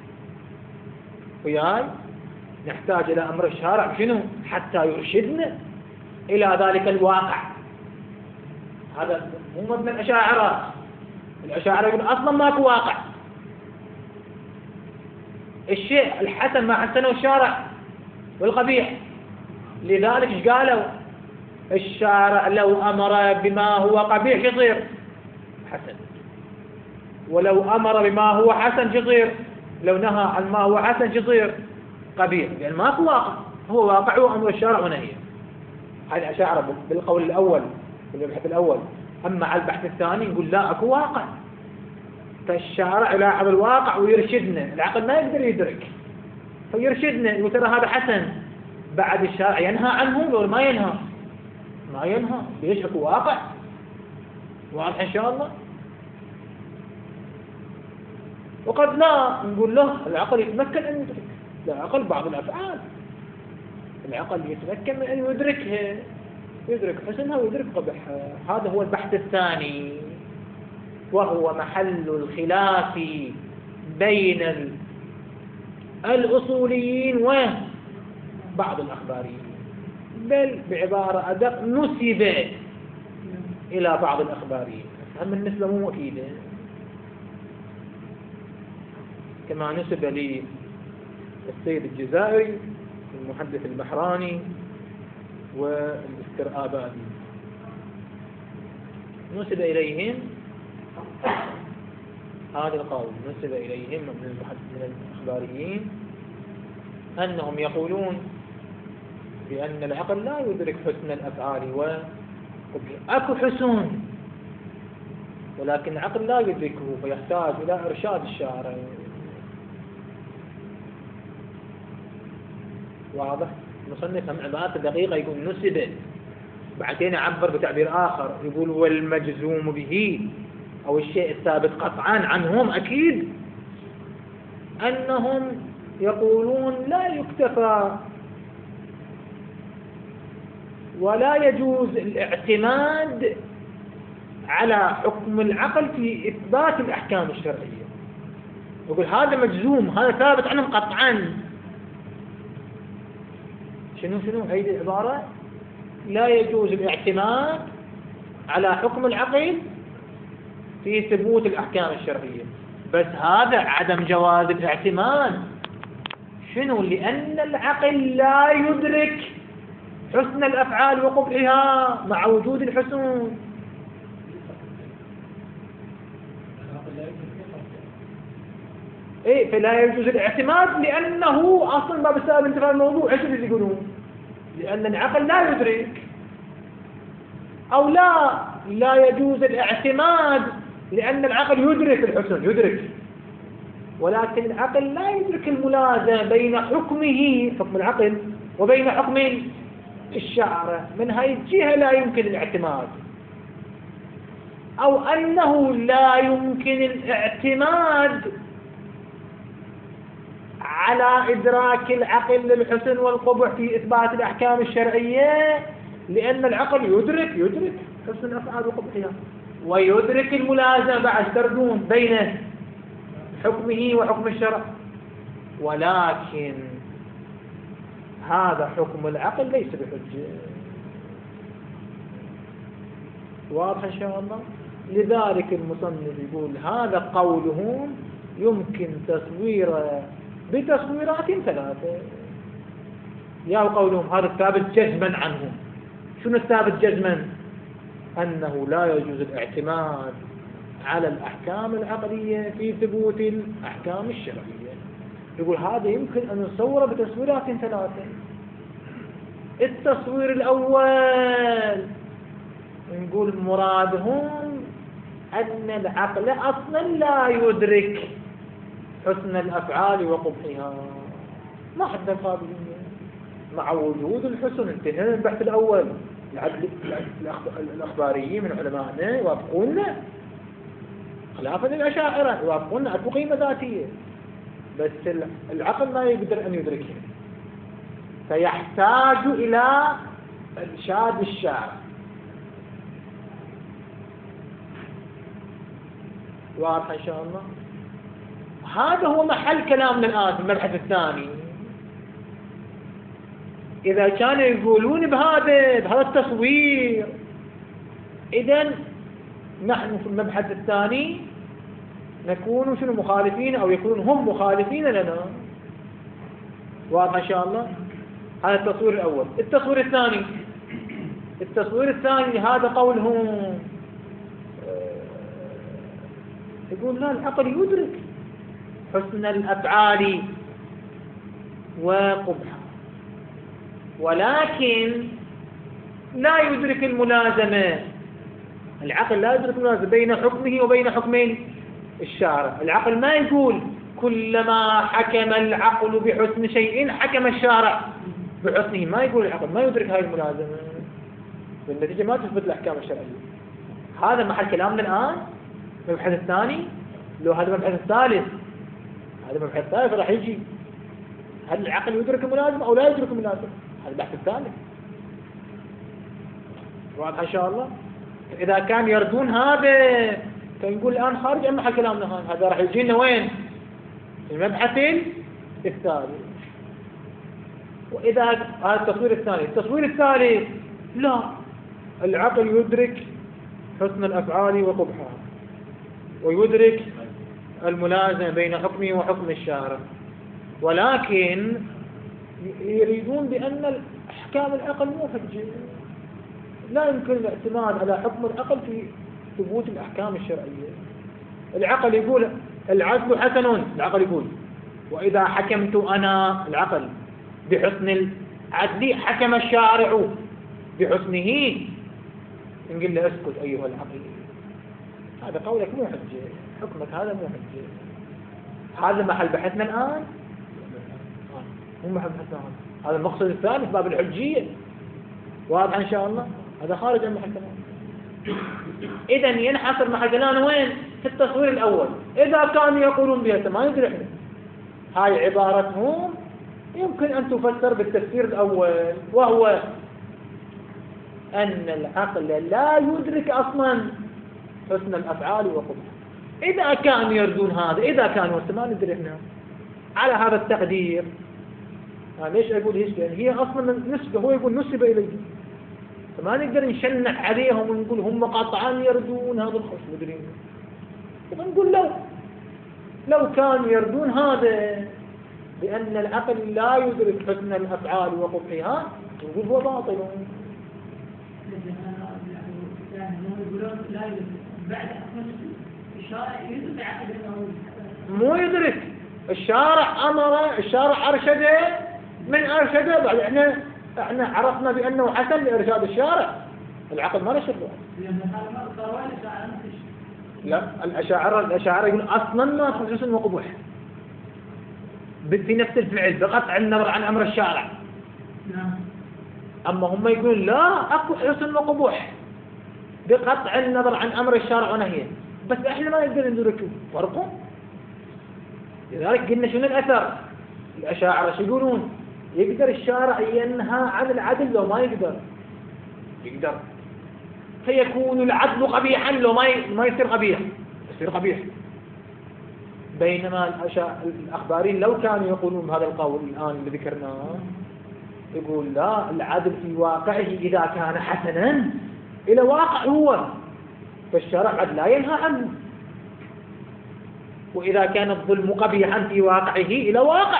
وياي نحتاج إلى أمر الشارع شنو؟ حتى يرشدنا إلى ذلك الواقع. هذا مو مبنى الأشاعرة. الأشاعرة يقول أصلا ماكو واقع، الشيء الحسن ما حسنه الشارع والقبيح. لذلك ايش قالوا؟ الشارع لو أمر بما هو قبيح يصير حسن، ولو أمر بما هو حسن يصير، لو نهى عن ما هو حسن يصير قبيح، يعني ماكو واقع، هو واقع وأمر الشارع ونهيه. هذه الأشاعرة بالقول الأول في المبحث الأول. أما على البحث الثاني نقول لا، أكو واقع، فالشارع يلاحظ الواقع ويرشدنا، العقل ما يقدر يدرك، فيرشدنا يقول ترى هذا حسن. بعد الشارع ينهى عنه لو ما ينهى؟ ما ينهى، ليش؟ أكو واقع واضح إن شاء الله. وقد لا نقول له العقل يتمكن أن يدرك، العقل بعض الأفعال العقل يتمكن من أن يدركها، يدرك حسنها ويدرك قبحها. هذا هو البحث الثاني، وهو محل الخلاف بين الأصوليين وبعض الأخباريين، بل بعبارة أدق نسب إلى بعض الأخباريين. أما النسبة مو أكيدة، كما نسب لي السيد الجزائري المحدث البحراني والاسترآبادي، نسب إليهم هذا القول، نسب إليهم من الأخباريين أنهم يقولون بأن العقل لا يدرك حسن الأفعال أكو حسن، ولكن العقل لا يدركه فيحتاج إلى إرشاد الشارع. واضح؟ المصنف هم عبارة دقيقة يقول نسب، بعدين يعبر بتعبير آخر يقول والمجزوم به أو الشيء الثابت قطعا عنهم أكيد أنهم يقولون لا يكتفى ولا يجوز الاعتماد على حكم العقل في إثبات الأحكام الشرعية. يقول هذا مجزوم، هذا ثابت عنهم قطعا. شنو هذه العبارة؟ لا يجوز الاعتماد على حكم العقل في ثبوت الأحكام الشرعية، بس هذا عدم جواز الاعتماد. شنو؟ لأن العقل لا يدرك حسن الأفعال وقبحها مع وجود الحسن. إيه، فلا يجوز الاعتماد لأنه أصلا ما بسبب انتفاء الموضوع. إيش اللي يقولون؟ لأن العقل لا يدرك، أو لا يجوز الاعتماد لأن العقل يدرك الحسن، يدرك، ولكن العقل لا يدرك الملازمة بين حكمه، حكم العقل، وبين حكم الشارع. من هاي الجهة لا يمكن الاعتماد، أو أنه لا يمكن الاعتماد على إدراك العقل للحسن والقبح في إثبات الأحكام الشرعية، لأن العقل يدرك حسن الأفعال وقبحها، ويدرك الملازمة بعد تردون بين حكمه وحكم الشرع، ولكن هذا حكم العقل ليس بحجة. واضح إن شاء الله؟ لذلك المصنف يقول هذا قولهم يمكن تصويره بتصويرات ثلاثة. يا قولهم هذا الثابت جزما عنهم. شنو الثابت جزما؟ أنه لا يجوز الاعتماد على الأحكام العقلية في ثبوت الأحكام الشرعية. يقول هذا يمكن أن نصوره بتصويرات ثلاثة. التصوير الأول نقول مرادهم أن العقل أصلا لا يدرك حسن الأفعال وقبحها، ما حد قابلين مع وجود الحسن. انتهينا البحث الأول. الأخباريين من علمائنا يوافقوننا خلافا للأشاعرة، يوافقوننا أكو قيمة ذاتية، بس العقل ما يقدر أن يدركها، فيحتاج إلى إرشاد الشارع. واضح إن شاء الله؟ هذا هو محل كلامنا الآن في المبحث الثاني. إذا كانوا يقولون بهذا التصوير، إذن نحن في المبحث الثاني نكون شنو مخالفين، أو يكونون هم مخالفين لنا. واضح إن شاء الله؟ هذا التصوير الأول. التصوير الثاني هذا قولهم يقول لا، العقل يدرك حسن الأفعال وقبحها، ولكن لا يدرك الملازمة العقل لا يدرك الملازمة بين حكمه وبين حكمين الشارع. العقل ما يقول كلما حكم العقل بحسن شيء حكم الشارع بحسنه، ما يقول العقل، ما يدرك هاي الملازمة، بالنتيجة ما تثبت الأحكام الشرعية. هذا محل كلامنا الآن. المبحث الثاني، لو هذا المبحث الثالث، هذا المبحث الثالث راح يجي هل العقل يدرك الملازمة أو لا يدرك الملازمة، هذا البحث الثالث. واضح إن شاء الله. إذا كان يردون هذا فنقول الآن خارج عن محل كلامنا، هذا راح يجينا وين؟ المبحث الثالث. وإذا هذا التصوير الثاني، التصوير الثالث لا، العقل يدرك حسن الأفعال وقبحها ويدرك الملازمة بين حكمه وحكم الشارع، ولكن يريدون بأن أحكام العقل مو حجة، لا يمكن الاعتماد على حكم العقل في ثبوت الأحكام الشرعية. العقل يقول العدل حسن، العقل يقول وإذا حكمت أنا العقل بحسن العدل حكم الشارع بحسنه، نقول له اسكت أيها العقل، هذا قولك مو حجة، حكمك هذا مو حجة. هذا محل بحثنا الآن، مو محل بحثنا الآن. هذا المقصد الثاني في باب الحجية. واضح إن شاء الله. هذا خارج عن محل كلامنا. إذا ينحصر محل كلامنا وين؟ في التصوير الأول. إذا كانوا يقولون بها ما ندري إحنا، هاي عبارتهم يمكن أن تفسر بالتفسير الأول، وهو أن العقل لا يدرك أصلا حسن الأفعال وقبحها. إذا كانوا يردون هذا، إذا كانوا ما ندري إحنا على هذا التقدير. ليش أقول هيك؟ لأن هي أصلا نسبة، هو يقول نسب إليه، فما نقدر نشنح عليهم ونقول هم قطعا يردون هذا الخصم مدرين. نقول لو كانوا يردون هذا بأن العقل لا يدرك حسن الأفعال وقبحها، نقول هو باطل. مو يدرك، الشارع أمر، الشارع أرشده، من أرشده بعد احنا عرفنا بأنه حسن لإرشاد الشارع، العقل ما نشر له. لا، الأشاعرة يقول أصلا ما في حسن وقبح في نفس الفعل بقطع النظر عن أمر الشارع. أما هم يقولون لا، أكو حسن وقبح بقطع النظر عن أمر الشارع ونهيه، بس إحنا ما نقدر ندركه، فرقوا. لذلك قلنا شنو الأثر؟ الأشاعرة شو يقولون؟ يقدر الشارع ينهى عن العدل لو ما يقدر؟ يقدر. فيكون العدل قبيحا لو ما يصير قبيح، يصير قبيح. بينما الأخباريين لو كانوا يقولون بهذا القول الآن اللي ذكرناه، يقول لا، العدل في واقعه إذا كان حسنا إلى واقع هو، فالشرع قد لا ينهى عنه، وإذا كان الظلم قبيحا في واقعه إلى واقع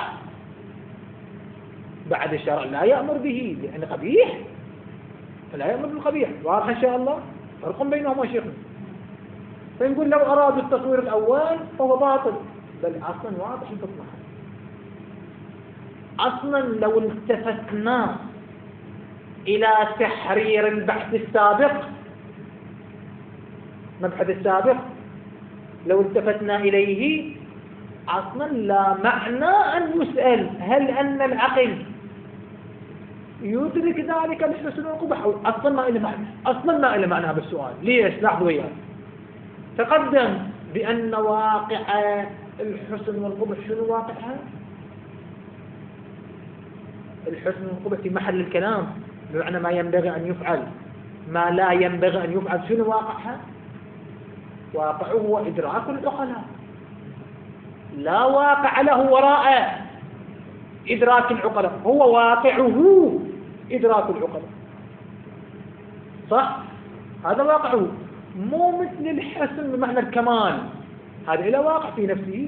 بعد الشرع لا يأمر به لأنه قبيح، فلا يأمر بالقبيح. واضح إن شاء الله. فرق بينهما شيخنا. فنقول لو أرادوا التصوير الأول فهو باطل، بل أصلا واضح تطلع. أصلا لو التفتنا إلى تحرير البحث السابق، المبحث السابق، لو التفتنا إليه أصلا لا معنى أن يسأل هل أن العقل يدرك ذلك الحسن والقبح، أصلا ما إلى معنى، أصلا ما إلى معنى بالسؤال. ليش؟ لاحظوا وياه. تقدم بأن واقع الحسن والقبح شنو واقعها؟ الحسن والقبح في محل الكلام، بمعنى ما ينبغي أن يفعل، ما لا ينبغي أن يفعل، شنو واقعها؟ واقعه هو إدراك العقلاء، لا واقع له وراء إدراك العقلاء، هو واقعه إدراك العقلاء. صح؟ هذا واقعه، مو مثل الحسن بمعنى الكمال، هذا له واقع في نفسه.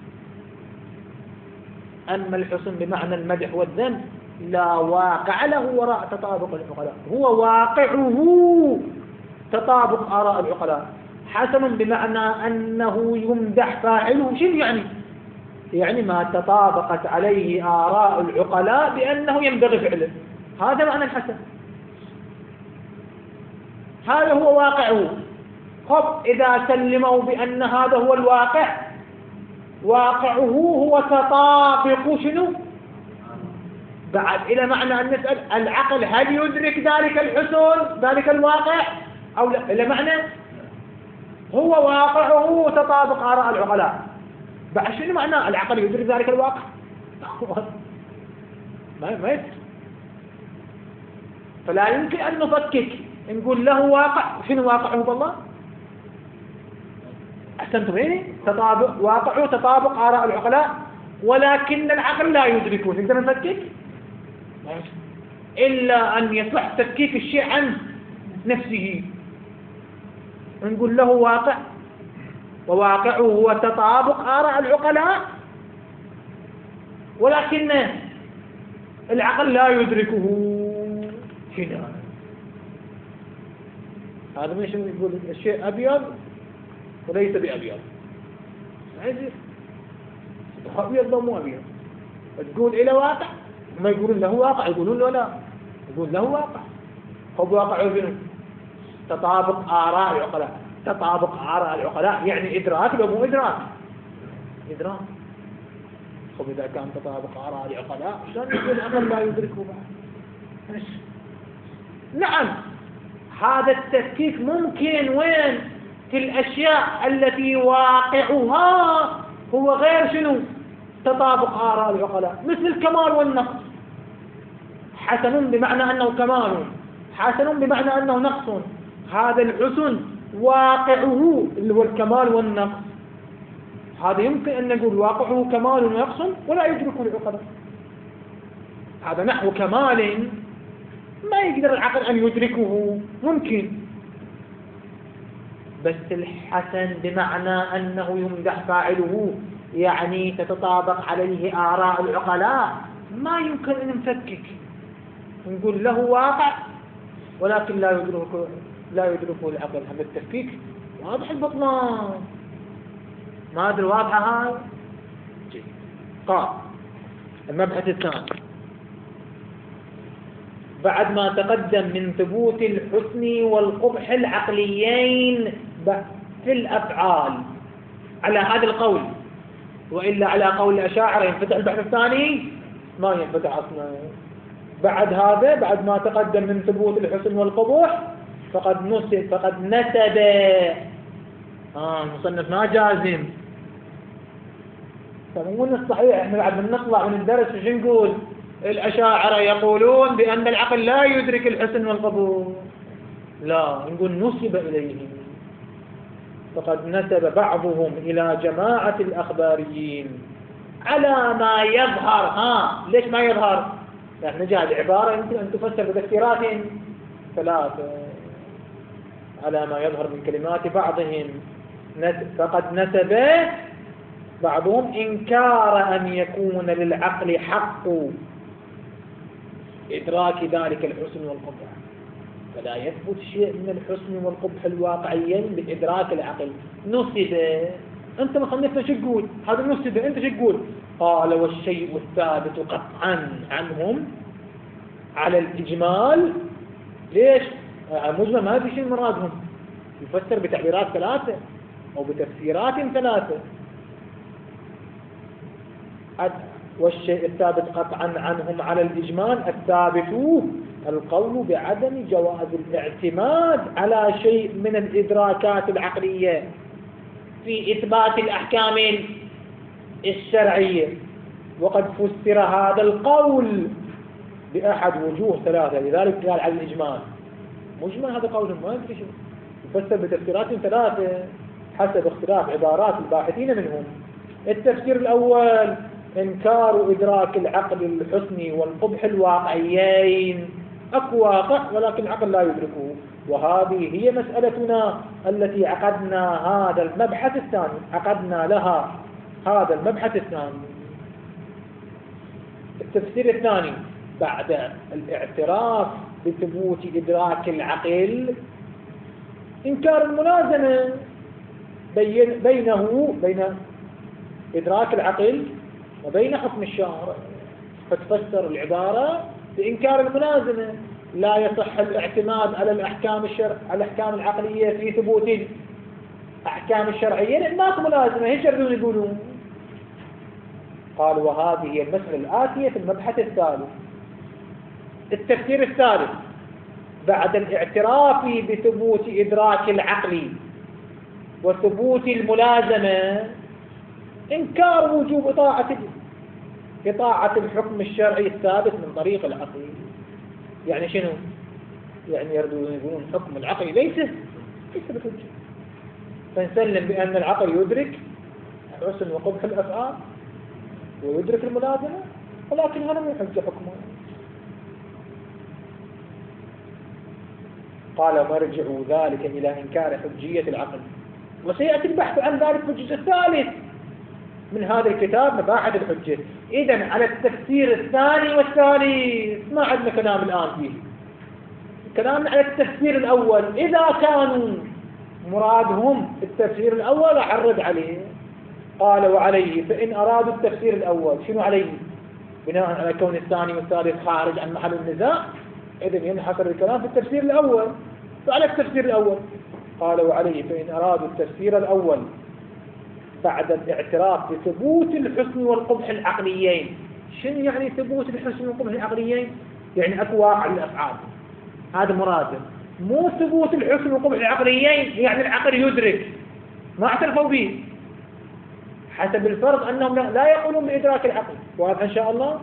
أما الحسن بمعنى المدح والذم لا واقع له وراء تطابق العقلاء، هو واقعه تطابق آراء العقلاء. حسن بمعنى أنه يمدح فاعله، شنو يعني؟ يعني ما تطابقت عليه آراء العقلاء بأنه ينبغي فعله، هذا معنى الحسن، هذا هو واقعه. خب إذا سلموا بأن هذا هو الواقع، واقعه هو تطابق شنو؟ بعد إلى معنى أن نسأل العقل هل يدرك ذلك الحصول ذلك الواقع أو لا؟ إلى معنى هو واقعه تطابق آراء العقلاء. بعد شنو معنى العقل يدرك ذلك الواقع؟ ما يدرك. فلا يمكن أن نفكك نقول له واقع. شنو واقعه بالله؟ أحسنتم إيه؟ تطابق واقعه تطابق آراء العقلاء، ولكن العقل لا يدركه. نقدر نفكك إلا أن يصح تفكيك الشيء عن نفسه. نقول له واقع، وواقعه هو تطابق آراء العقلاء، ولكن العقل لا يدركه. هنا هذا مش يقول الشيء أبيض وليس بأبيض، أبيض لو مو أبيض. تقول إلى واقع، ما يقولون له واقع، يقولون له لا، يقول له واقع. هو واقع شنو؟ تطابق آراء العقلاء. تطابق آراء العقلاء يعني إدراك لو مو إدراك؟ إدراك. طب إذا كان تطابق آراء العقلاء شلون يقول العقل لا يدركه بعد؟ نعم، هذا التفكيك ممكن وين؟ في الأشياء التي واقعها هو غير شنو؟ تطابق آراء العقلاء، مثل الكمال والنقص. حسن بمعنى أنه كمال، حسن بمعنى أنه نقص. هذا الحسن واقعه اللي هو الكمال والنقص، هذا يمكن أن نقول واقعه كمال ونقص ولا يدركه العقلاء. هذا نحو كمال ما يقدر العقل أن يدركه، ممكن. بس الحسن بمعنى أنه يمدح فاعله، يعني تتطابق عليه آراء العقلاء، ما يمكن أن نفكك نقول له واقع ولكن لا يدركه العقل. هم التفكيك واضح البطلان، ما أدري واضحة هاي. قال المبحث الثاني بعد ما تقدم من ثبوت الحسن والقبح العقليين في الأفعال على هذا القول، وإلا على قول الأشاعرة ينفتح البحث الثاني؟ ما ينفتح أصلا. بعد هذا، بعد ما تقدم من ثبوت الحسن والقبح، فقد نسب المصنف ما جازم. فمو الصحيح احنا بعد من نطلع من الدرس وش نقول؟ الأشاعرة يقولون بأن العقل لا يدرك الحسن والقبح. لا، نقول نسب إليهم. فقد نسب بعضهم إلى جماعة الأخباريين على ما يظهر. ليش ما يظهر؟ لأن جاء العبارة يمكن أن تفسر بتفسيرات ثلاثة على ما يظهر من كلمات بعضهم. فقد نسب بعضهم إنكار أن يكون للعقل حق إدراك ذلك الحسن والقبح، فلا يثبت شيء من الحسن والقبح الواقعيين بإدراك العقل. نسب. أنت مصنفنا شو تقول؟ هذا نسب، أنت شو تقول؟ قال والشيء الثابت قطعا عنهم على الإجمال. ليش؟ مجمل ما في شيء من مرادهم، يفسر بتعبيرات ثلاثة أو بتفسيرات ثلاثة. والشيء الثابت قطعا عنهم على الإجمال الثابت القول بعدم جواز الاعتماد على شيء من الإدراكات العقلية في إثبات الأحكام الشرعية. وقد فسر هذا القول بأحد وجوه ثلاثة، لذلك قال على الإجمال. مجمل هذا قولهم ما يدري شو، يفسر بتفسيرات ثلاثة حسب اختلاف عبارات الباحثين منهم. التفسير الأول إنكار إدراك العقل الحسن والقبح الواقعيين. أكو واقع ولكن العقل لا يدركه، وهذه هي مسألتنا التي عقدنا هذا المبحث الثاني، عقدنا لها هذا المبحث الثاني. التفسير الثاني بعد الاعتراف بثبوت إدراك العقل إنكار الملازمة بين إدراك العقل وبين حكم الشارع، فتفسر العبارة بإنكار الملازمة. لا يصح الاعتماد على الأحكام العقلية في ثبوت أحكام الشرعية لأن ماكو ملازمة، هيك يردون يقولون. قال وهذه هي المسألة الآتية في المبحث الثالث. التفسير الثالث بعد الاعتراف بثبوت إدراك العقل وثبوت الملازمة إنكار وجوب إطاعة الحكم الشرعي الثابت من طريق العقل. يعني شنو؟ يعني يقولون حكم العقل ليس بحجة، فنسلم بأن العقل يدرك حسن وقبح الأفعال ويدرك الملازمة، ولكن هذا مو حجة حكمه. قال مرجع ذلك إلى إنكار حجية العقل، وسيأتي البحث عن ذلك في الجزء الثالث من هذا الكتاب مباحث الحجة. إذن على التفسير الثاني والثالث ما عندنا كلام الآن فيه، كلامنا على التفسير الأول. إذا كانوا مرادهم التفسير الأول راح نرد عليه. قال وعليه، فإن أرادوا التفسير الأول شنو عليه؟ بناء على كون الثاني والثالث خارج عن محل النزاع، إذن ينحصر الكلام في التفسير الأول، فعلى التفسير الأول. قال وعليه، فإن أرادوا التفسير الأول بعد الاعتراف بثبوت الحسن والقبح العقليين. شنو يعني ثبوت الحسن والقبح العقليين؟ يعني أكو واقع الأفعال، هذا مراده. مو ثبوت الحسن والقبح العقليين يعني العقل يدرك، ما اعترفوا به، حسب الفرض أنهم لا يقولون بإدراك العقل. واضح إن شاء الله؟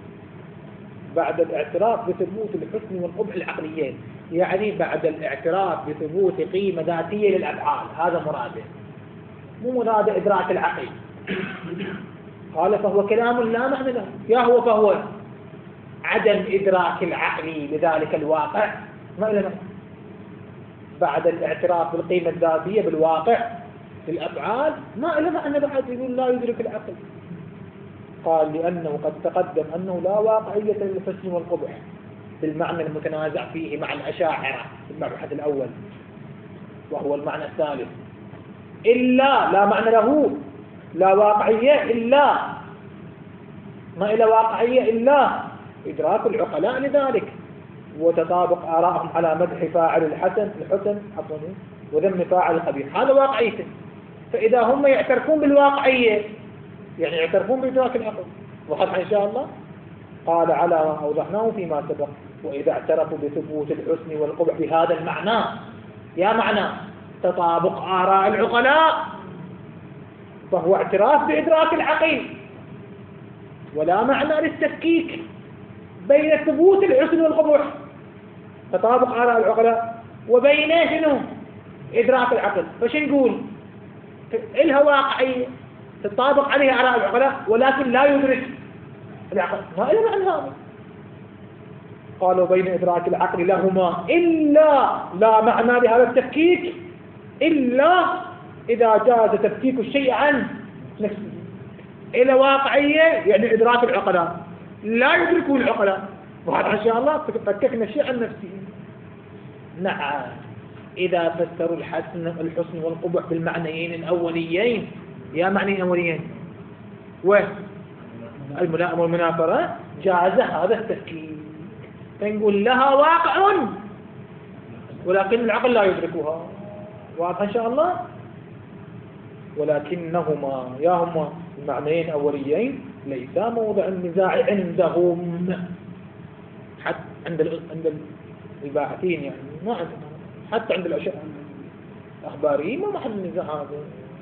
بعد الاعتراف بثبوت الحسن والقبح العقليين، يعني بعد الاعتراف بثبوت قيمة ذاتية للأفعال، هذا مراده، مو مراد إدراك العقل. قال فهو كلام لا معنى له، يا هو فهو عدم إدراك العقل لذلك الواقع، ما إلا معنى. بعد الاعتراف بالقيمة الذاتية بالواقع للأفعال ما إلا معنى بعد يقول لا يدرك العقل. قال لأنه قد تقدم أنه لا واقعية للحسن والقبح بالمعنى المتنازع فيه مع الأشاعرة في المبحث الأول، وهو المعنى الثالث. إلا لا معنى له، لا واقعية إلا، ما إلا واقعية إلا إدراك العقلاء لذلك، وتطابق آرائهم على مدح فاعل الحسن وذم فاعل القبيح، هذا واقعيته. فإذا هم يعترفون بالواقعية يعني يعترفون بإدراك العقل. واضح إن شاء الله؟ قال على ما أوضحناه فيما سبق، وإذا اعترفوا بثبوت الحسن والقبح بهذا المعنى، يا معنى تطابق آراء العقلاء، فهو اعتراف بإدراك العقل، ولا معنى للتفكيك بين ثبوت الحسن والقبح، تطابق آراء العقلاء، وبين شنو؟ إدراك العقل. فش نقول؟ إلها واقعية تطابق عليها آراء العقلاء ولكن لا يدرك العقل، ما إلا معنى هذا. قالوا بين إدراك العقل لهما إلا لا معنى لهذا التفكيك إلا إذا جاز تفكيك الشيء عن نفسه. إلى واقعية يعني إدراك العقلاء، لا يدركون العقلاء، وهذا إن شاء الله فككنا الشيء عن نفسه. نعم، إذا فسروا الحسن والقبح بالمعنيين الأوليين، يا معنيين أوليين والملائمة والمنافرة، جاز هذا التفكيك، فنقول لها واقع ولكن العقل لا يدركها. واضح إن شاء الله؟ ولكنهما يا هما المعنيين الأوليين ليس موضع النزاع عندهم، حتى عند الباحثين، يعني ما عندهم، حتى عند الأخباريين ما محل النزاع هذا.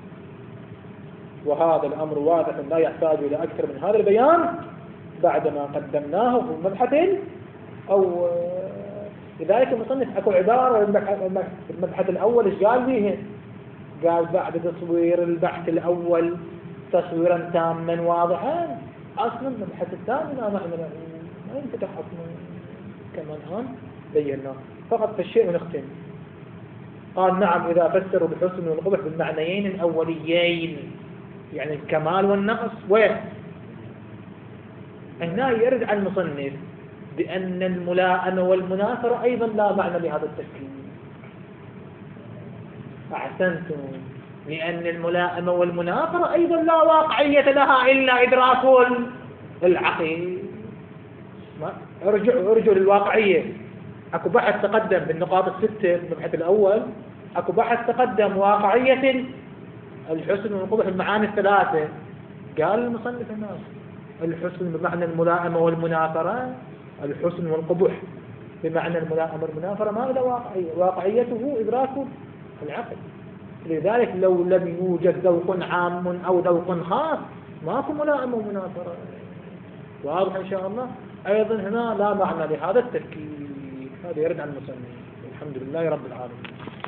وهذا الأمر واضح لا يحتاج إلى أكثر من هذا البيان بعدما قدمناه في المبحث أو لذلك المصنف أكو عبارة المبحث الأول إيش قال فيه؟ قال بعد تصوير البحث الأول تصويرا تاما واضحا أصلا المبحث الثاني لا معنى له، ما ينفتح أصلا كما الآن بيناه، فقط في الشيء ونختم. قال نعم إذا فسروا بالحسن والقبح بالمعنيين الأوليين يعني الكمال والنقص، هنا يرد على المصنف بأن الملائمة والمنافرة أيضا لا معنى لهذا التفكير. أحسنتم، لأن الملائمة والمنافرة أيضا لا واقعية لها إلا إدراك العقل. ارجعوا للواقعية. أكو بحث تقدم بالنقاط الستة في المبحث الأول أكو بحث تقدم واقعية الحسن والقبح المعاني الثلاثة، قال المصنف هنا الحسن بمعنى الملائمة والمناثرة، الحسن والقبح بمعنى الملائمة والمناثرة ما له واقعية، واقعيته إدراك العقل. لذلك لو لم يوجد ذوق عام أو ذوق خاص ماكو ملائمة ومناثرة. واضح إن شاء الله. أيضا هنا لا معنى لهذا التفكير، هذا يرد عن المصنف. الحمد لله رب العالمين.